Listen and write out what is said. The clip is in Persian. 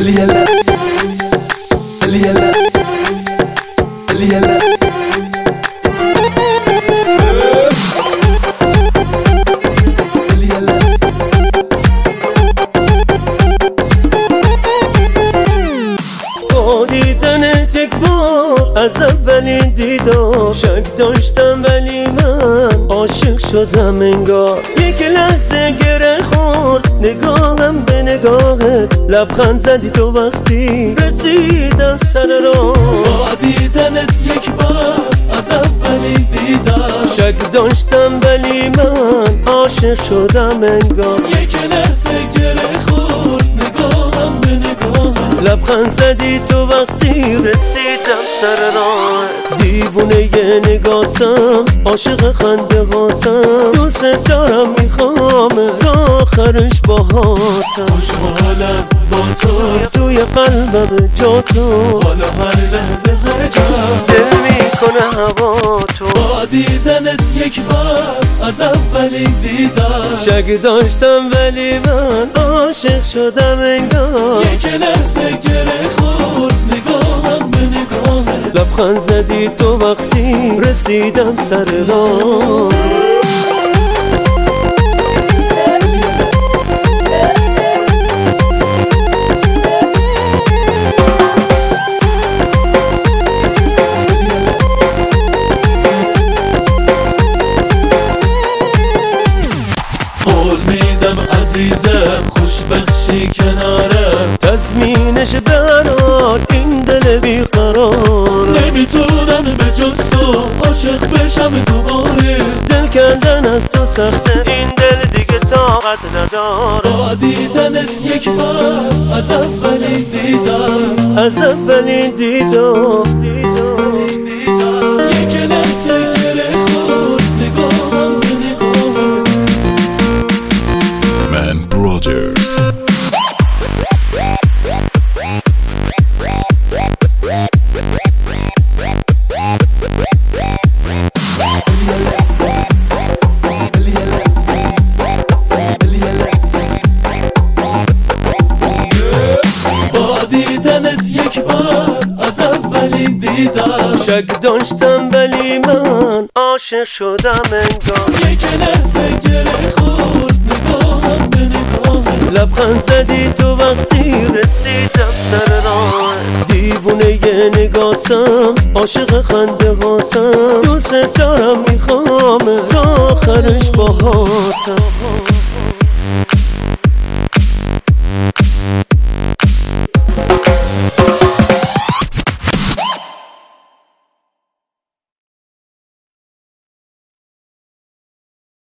يلا يلا يلا دیدنت یک بار از اولین دیدار شک داشتم ولی من عاشق شدم انگار یک لحظه گره خورد نگاهم به نگاهت لبخند زدی تو وقتی رسیدم سر راه با دیدنت یک بار از اولین دیدار شک داشتم ولی من عاشق شدم انگار یک لحظه گره خورد نگاهم به نگاهت لبخند زدی تو وقتی رسیدم سر راه دیوونه ی نگاتم عاشق خنده هاتم دوست دارم میخوام تا آخرش باهاتم خوشحالم با تو توی قلبم جا تو حالا هر لحظه هر جا دل میکنه هوا تو با دیدنت یک بار از اولین دیدار شک داشتم ولی من عاشق شدم انگار یک لحظه گره خورد نگاهم به نگاهت لبخند زدی تو وقتی رسیدم سر راه قول میدم عزیزم خوش بخشی کنارم تضمینش برات این دل بیقرار نمیتونم به جز تو عاشق بشم دوباره دل کندن از تو سخته این دل دیگه طاقت نداره با دیدنت یک بار از اولین دیدار از اولین دیدار یک لحظه گره خورد نگاهم به نگاهت Man Brothers. با دیدنت یک بار از اولین دیدار شک داشتم ولی من عاشق شدم انگار یک لحظه گره خورد نگاهم به نگاهت لبخند زدی تو وقتی رسیدم سر راه دیوونه ی نگاتم عاشق خنده هاتم دوست دارم میخوام تا آخرش باهاتم